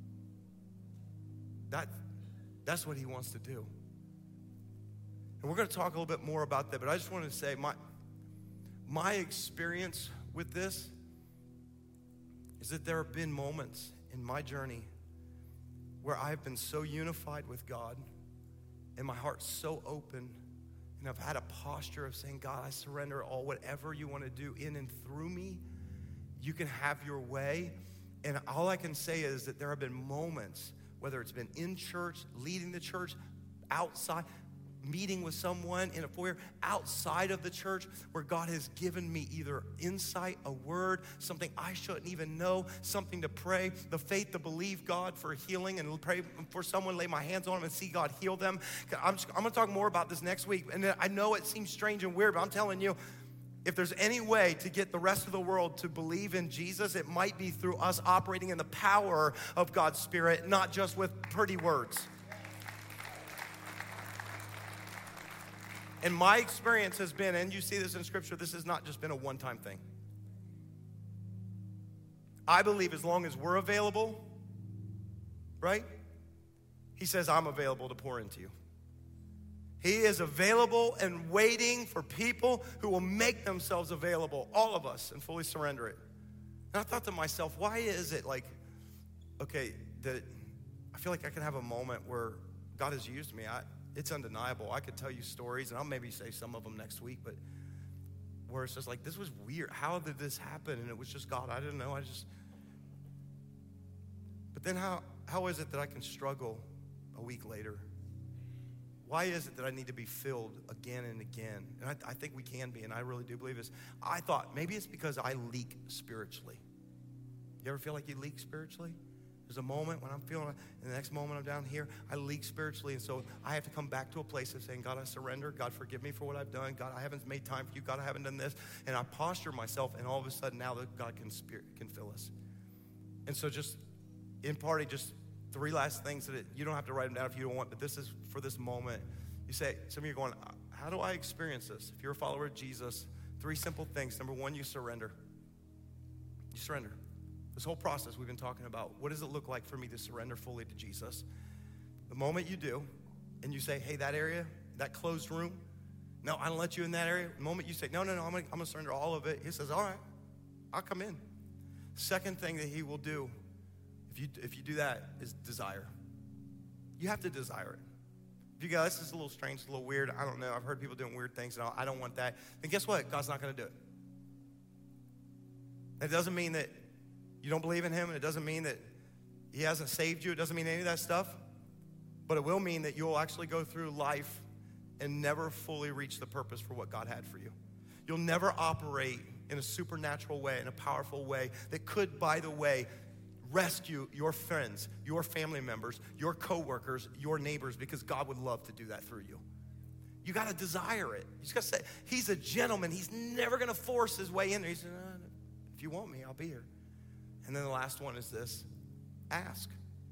[SPEAKER 1] That, that's what he wants to do. And we're going to talk a little bit more about that, but I just wanted to say my... My experience with this is that there have been moments in my journey where I've been so unified with God and my heart's so open, and I've had a posture of saying, God, I surrender all. Whatever you want to do in and through me, you can have your way. And all I can say is that there have been moments, whether it's been in church, leading the church, outside, meeting with someone in a foyer outside of the church, where God has given me either insight, a word, something I shouldn't even know, something to pray, the faith to believe God for healing and pray for someone, lay my hands on them and see God heal them. I'm, just, I'm gonna talk more about this next week. And I know it seems strange and weird, but I'm telling you, if there's any way to get the rest of the world to believe in Jesus, it might be through us operating in the power of God's Spirit, not just with pretty words. And my experience has been, and you see this in Scripture, this has not just been a one-time thing. I believe as long as we're available, right? He says, I'm available to pour into you. He is available and waiting for people who will make themselves available, all of us, and fully surrender it. And I thought to myself, why is it like, okay, that I feel like I can have a moment where God has used me. I, It's undeniable. I could tell you stories, and I'll maybe say some of them next week, but where it's just like, this was weird. How did this happen? And it was just God. I didn't know. I just, but then how, how is it that I can struggle a week later? Why is it that I need to be filled again and again? And I, I think we can be, and I really do believe this. I thought maybe it's because I leak spiritually. You ever feel like you leak spiritually? There's a moment when I'm feeling it, and the next moment I'm down here, I leak spiritually, and so I have to come back to a place of saying, God, I surrender. God, forgive me for what I've done. God, I haven't made time for you. God, I haven't done this. And I posture myself, and all of a sudden now that God can spirit, can fill us. And so just in party, just three last things that it, you don't have to write them down if you don't want, but this is for this moment. You say, some of you are going, how do I experience this? If you're a follower of Jesus, three simple things. Number one, you surrender. You surrender. This whole process we've been talking about, what does it look like for me to surrender fully to Jesus? The moment you do, and you say, hey, that area, that closed room, no, I don't let you in that area. The moment you say, no, no, no, I'm gonna, I'm gonna surrender all of it, he says, all right, I'll come in. Second thing that he will do, if you, if you do that, is desire. You have to desire it. If you go, this is a little strange, it's a little weird, I don't know, I've heard people doing weird things, and I don't want that, then guess what? God's not gonna do it. It doesn't mean that you don't believe in him, and it doesn't mean that he hasn't saved you. It doesn't mean any of that stuff. But it will mean that you'll actually go through life and never fully reach the purpose for what God had for you. You'll never operate in a supernatural way, in a powerful way that could, by the way, rescue your friends, your family members, your coworkers, your neighbors, because God would love to do that through you. You got to desire it. You just got to say, he's a gentleman. He's never going to force his way in there. He said, uh, if you want me, I'll be here. And then the last one is this: ask.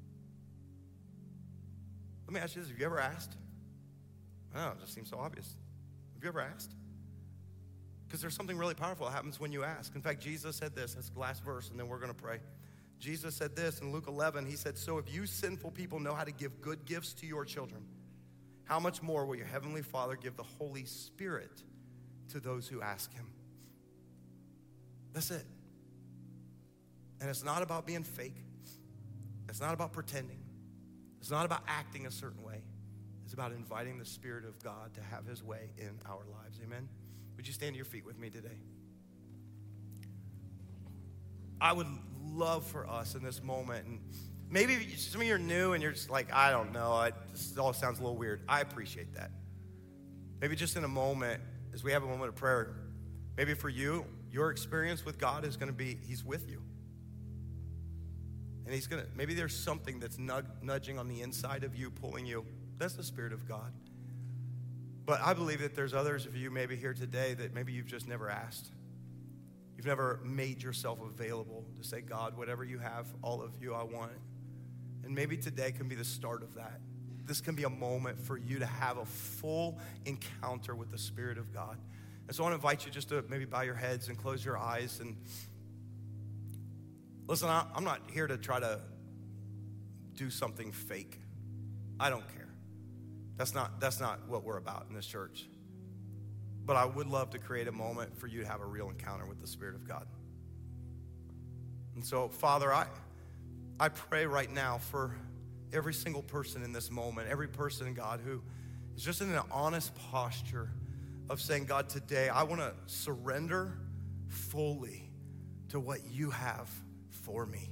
[SPEAKER 1] Let me ask you this. Have you ever asked? Oh, it just seems so obvious. Have you ever asked? Because there's something really powerful that happens when you ask. In fact, Jesus said this. That's the last verse, and then we're going to pray. Jesus said this in Luke eleven. He said, so if you sinful people know how to give good gifts to your children, how much more will your heavenly Father give the Holy Spirit to those who ask him? That's it. And it's not about being fake. It's not about pretending. It's not about acting a certain way. It's about inviting the Spirit of God to have his way in our lives. Amen? Would you stand to your feet with me today? I would love for us in this moment, and maybe some of you are new and you're just like, I don't know, it just all sounds a little weird. I appreciate that. Maybe just in a moment, as we have a moment of prayer, maybe for you, your experience with God is going to be, he's with you. And he's going to, maybe there's something that's nudging on the inside of you, pulling you. That's the Spirit of God. But I believe that there's others of you maybe here today that maybe you've just never asked. You've never made yourself available to say, God, whatever you have, all of you, I want it. And maybe today can be the start of that. This can be a moment for you to have a full encounter with the Spirit of God. And so I want to invite you just to maybe bow your heads and close your eyes. And listen, I'm not here to try to do something fake. I don't care. That's not, that's not what we're about in this church. But I would love to create a moment for you to have a real encounter with the Spirit of God. And so, Father, I, I pray right now for every single person in this moment, every person, God, who is just in an honest posture of saying, God, today I want to surrender fully to what you have for me.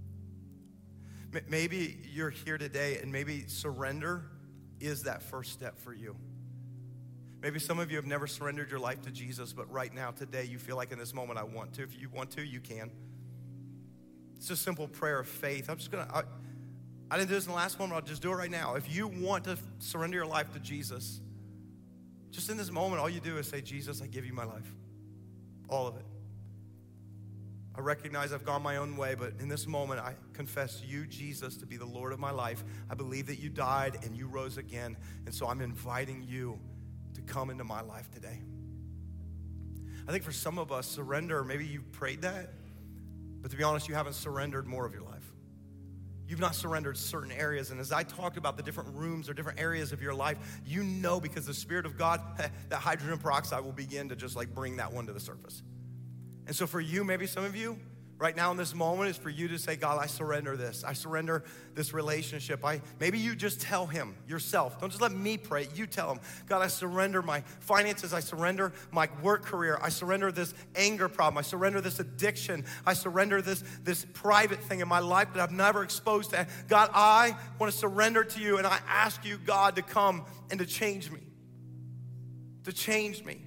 [SPEAKER 1] Maybe you're here today and maybe surrender is that first step for you. Maybe some of you have never surrendered your life to Jesus, but right now, today, you feel like in this moment, I want to. If you want to, you can. It's a simple prayer of faith. I'm just going to, I didn't do this in the last one, but I'll just do it right now. If you want to surrender your life to Jesus, just in this moment, all you do is say, Jesus, I give you my life. All of it. I recognize I've gone my own way, but in this moment, I confess you, Jesus, to be the Lord of my life. I believe that you died and you rose again, and so I'm inviting you to come into my life today. I think for some of us, surrender, maybe you prayed that, but to be honest, you haven't surrendered more of your life. You've not surrendered certain areas, and as I talked about the different rooms or different areas of your life, you know because the Spirit of God, that hydrogen peroxide will begin to just like bring that one to the surface. And so for you, maybe some of you, right now in this moment is for you to say, God, I surrender this. I surrender this relationship. I Maybe you just tell him yourself. Don't just let me pray. You tell him, God, I surrender my finances. I surrender my work career. I surrender this anger problem. I surrender this addiction. I surrender this, this private thing in my life that I've never exposed to. God, I want to surrender to you, and I ask you, God, to come and to change me. To change me.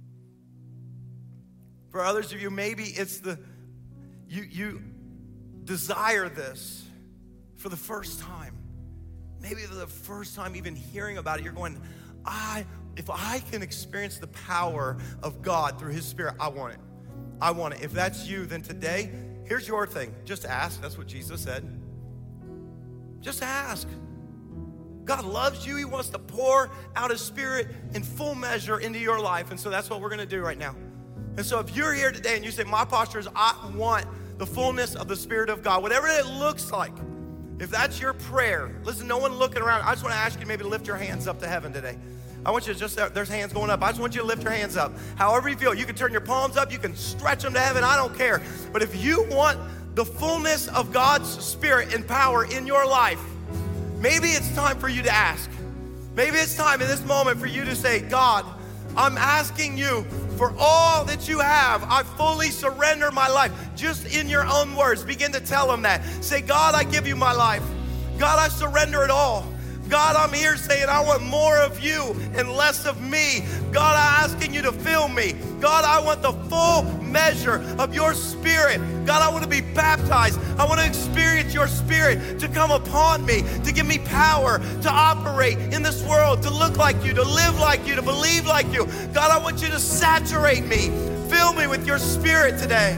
[SPEAKER 1] For others of you, maybe it's the You, you desire this for the first time. Maybe for the first time even hearing about it, you're going, I, if I can experience the power of God through his Spirit, I want it. I want it. If that's you, then today, here's your thing. Just ask. That's what Jesus said. Just ask. God loves you. He wants to pour out his Spirit in full measure into your life. And so that's what we're going to do right now. And so if you're here today and you say, my posture is, I want the fullness of the Spirit of God, whatever it looks like, if that's your prayer, listen, no one looking around. I just want to ask you maybe to lift your hands up to heaven today. I want you to just, there's hands going up. I just want you to lift your hands up. However you feel, you can turn your palms up, you can stretch them to heaven, I don't care. But if you want the fullness of God's Spirit and power in your life, maybe it's time for you to ask. Maybe it's time in this moment for you to say, God, I'm asking you for all that you have. I fully surrender my life. just in your own words, begin to tell him that. Say, God, I give you my life. God, I surrender it all. God, I'm here saying I want more of you and less of me. God, I'm asking you to fill me. God, I want the full measure of your spirit. God, I want to be baptized. I want to experience your spirit to come upon me, to give me power to operate in this world, to look like you, to live like you, to believe like you. God, I want you to saturate me. Fill me with your spirit today.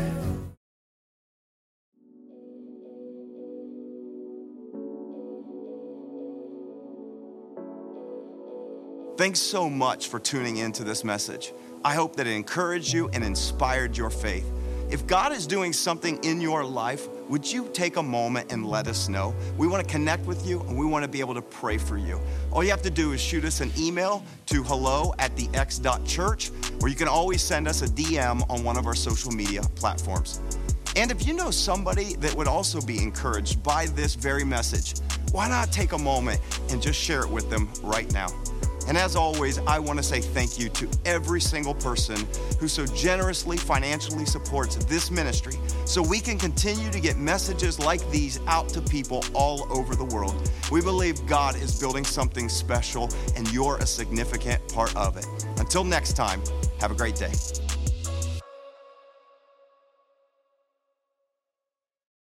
[SPEAKER 2] Thanks so much for tuning into this message. I hope that it encouraged you and inspired your faith. If God is doing something in your life, would you take a moment and let us know? We want to connect with you and we want to be able to pray for you. All you have to do is shoot us an email to hello at the x dot church, or you can always send us a D M on one of our social media platforms. And if you know somebody that would also be encouraged by this very message, why not take a moment and just share it with them right now? And as always, I want to say thank you to every single person who so generously financially supports this ministry so we can continue to get messages like these out to people all over the world. We believe God is building something special and you're a significant part of it. Until next time, have a great day.